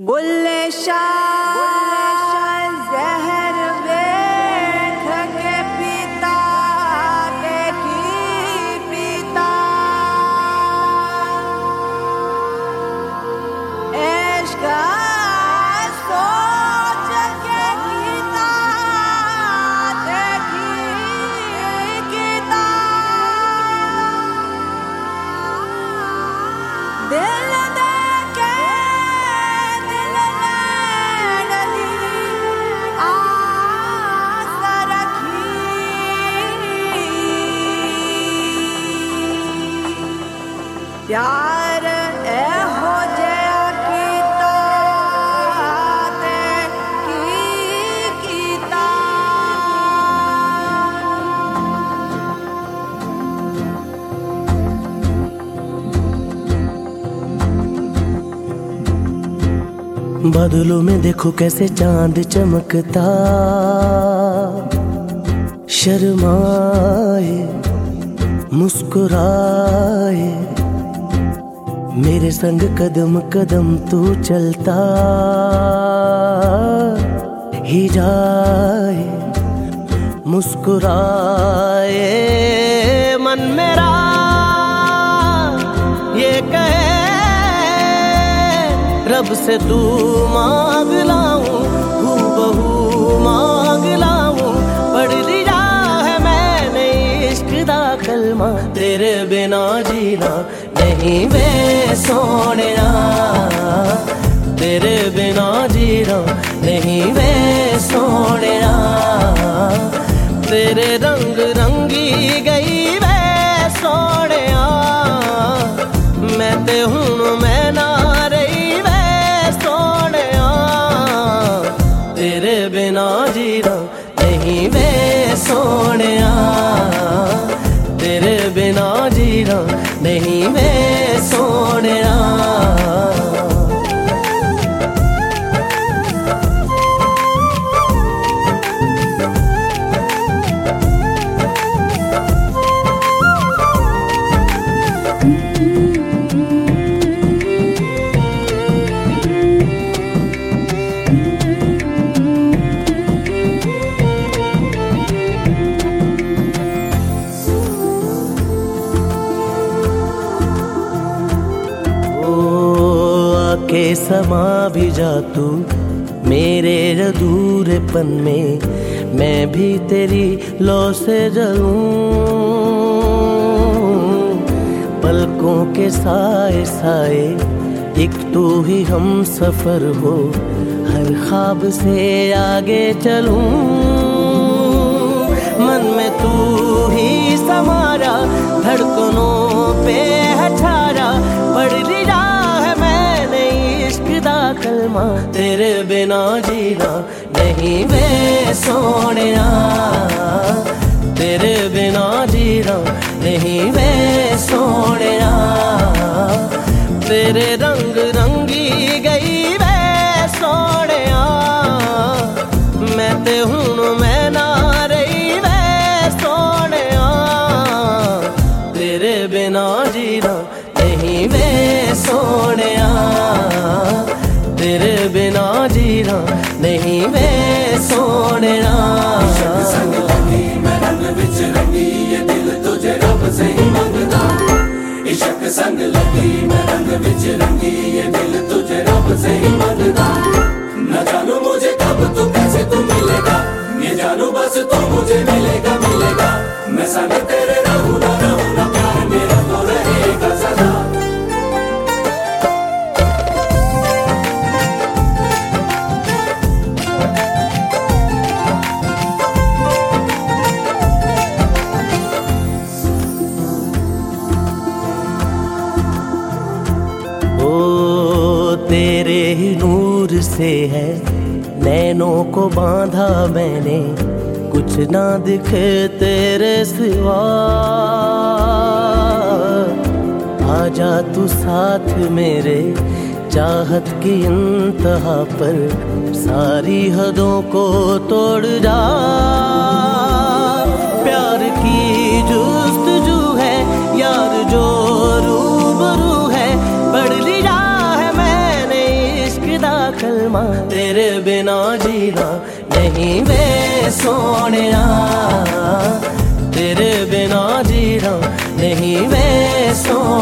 बुल्ले शाह जहर बैठ के पीता देखी पीता इश्क सोच के गीता देखी गीता दिल प्यार ए हो जया कीता ते कीता बादलों में देखो कैसे चांद चमकता, शर्माए मुस्कुराए मेरे संग कदम कदम तू चलता ही जाए, मुस्कुराए मन मेरा ये कहे रब से तू मांग लाऊं, हूबहू मांग लाऊं, पढ़ लिया है मैंने इश्क दा कलमा, तेरे बिना जीना नहीं वे सोनिया, तेरे बिना जीना नहीं वे सोनिया, तेरे रंग रंगी गई वे सोनिया, मैं ते हूं मैं ना रही वे सोनिया, तेरे बिना जीना नहीं वे सोनिया, तेरे बिना जीना नहीं मैं सोनिया। के समा भी जा तू मेरे अधूरेपन में, मैं भी तेरी लौ से जलूं, पलकों के साए साए एक तू ही हम सफर हो, हर ख्वाब से आगे चलूं, मन में तू ही समारा, धड़कनों पे है छारा, पढ़ लिया कलमा, तेरे बिना जीना नहीं वे सोनिया, तेरे बिना जीना नहीं वे सोनिया, तेरे रंग रंगी गई वे सोनिया, मैं ते हूं मैं ना रही वे सोनिया, तेरे बिना जीना नहीं वे सोनिया, तेरे बिना जीना नहीं मैं सोनिया। इश्क संग लगी मैं रंग विच रंगी, ये दिल तुझे रब से ही मंगदा, इश्क संग लगी मैं रंग विच रंगी, ये दिल तुझे रब से ही मंगदा, न जानू मुझे कब तू कैसे तू मिलेगा, ये जानू बस तू मुझे मिलेगा मिलेगा, मैं संग तेरे रहूं ना प्यार मेरा तो रहेगा सदा। तेरे ही नूर से है नैनों को बांधा मैंने, कुछ ना दिखे तेरे सिवा, आजा तू साथ मेरे चाहत की इंतहा पर, सारी हदों को तोड़ जा, प्यार की जुस्तजू है यार जो रूबरू है, पढ़ लिया है मैंने इश्क दा कलमा, तेरे बिना जीना नहीं वे सोनिया, तेरे बिना जीना नहीं वे सोनिया।